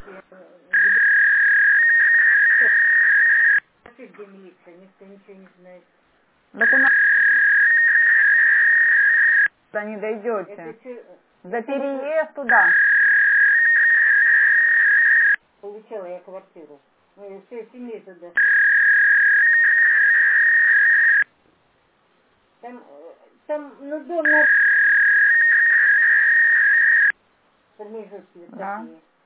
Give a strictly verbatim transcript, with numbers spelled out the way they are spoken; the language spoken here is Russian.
Где милиция? Никто ничего не знает. Так у нас туда не дойдете. Это что, За переезд туда. получала я квартиру. Ну, все семьи туда. Там, э, там, ну, дом на... Промежутки вот Да. такие.